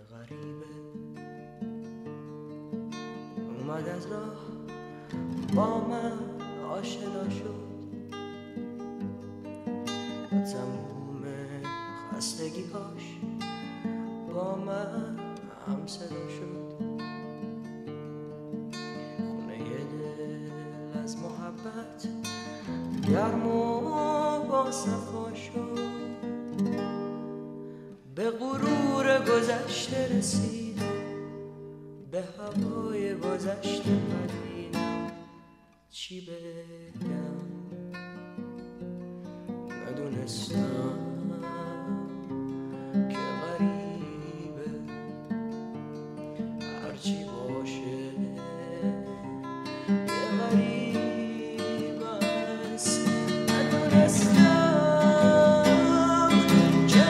غریبه اومد از راه با من آشنا شد، تموم خستگی‌هاش با من هم صدا شد. خونه دل از محبت گرم و با صفا شد، به غرور گذشته رسیدم، به هوای گذشته پریدم. چی بگم ندونستم که غریبه هرچی باشه یه غریب است. ندونستم که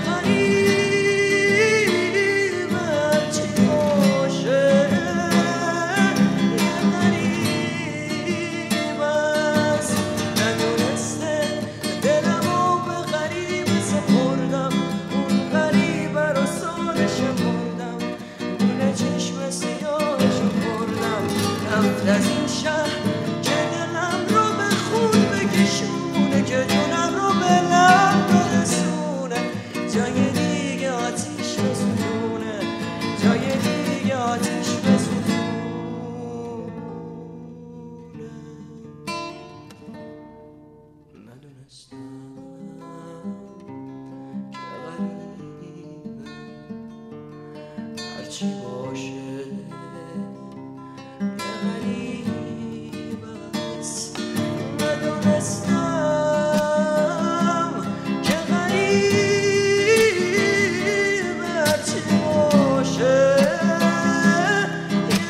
غریبه هرچی باشه یه غریب است. ندونسته دلمو به غریبه سپردم، اون غریبه رو سالش بردم، گونه چشم سیاهشو بردم. رفت از این شهر که دلم رو به خون بکشونه، که جونم رو به لب برسونه، جای دیگه آتیش بسوزونه، جای دیگه آتیش بسوزونه. ندونستم که غریبه هرچی باشه یه غریب است. ندونستم که غریبه هرچی باشه یه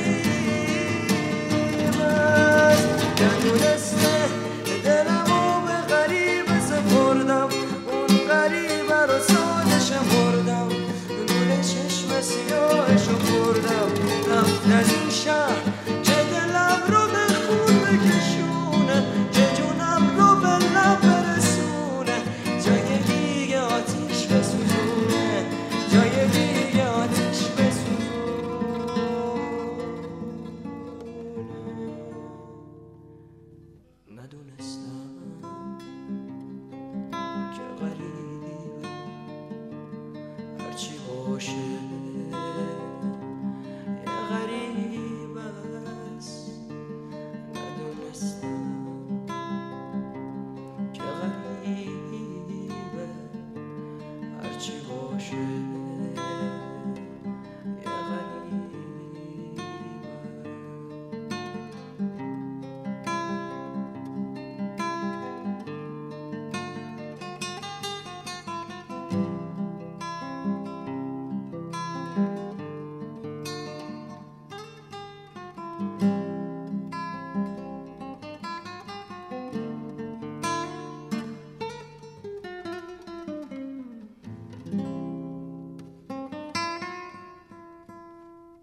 غریب است. ندونسته دلمو به غریبه سپردم، اون غریبه رو سالشم بردم، نور چشم سیاهشو بردم. رفت از این شهر که دلم رو به خون بکشونه، که جونم رو به لب برسونه، جای دیگه آتیش بسوزونه، جای دیگه